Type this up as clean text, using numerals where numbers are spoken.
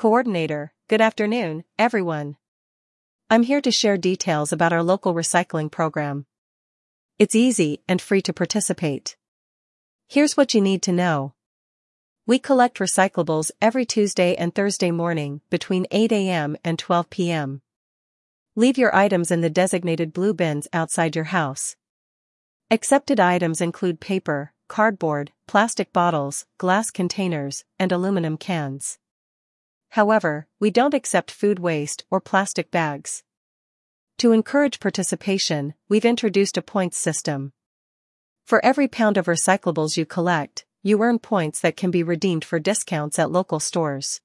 Coordinator, good afternoon, everyone. I'm here to share details about our local recycling program. It's easy and free to participate. Here's what you need to know. We collect recyclables every Tuesday and Thursday morning between 8 a.m. and 12 p.m. Leave your items in the designated blue bins outside your house. Accepted items include paper, cardboard, plastic bottles, glass containers, and aluminum cans. However, we don't accept food waste or plastic bags. To encourage participation, we've introduced a points system. For every pound of recyclables you collect, you earn points that can be redeemed for discounts at local stores.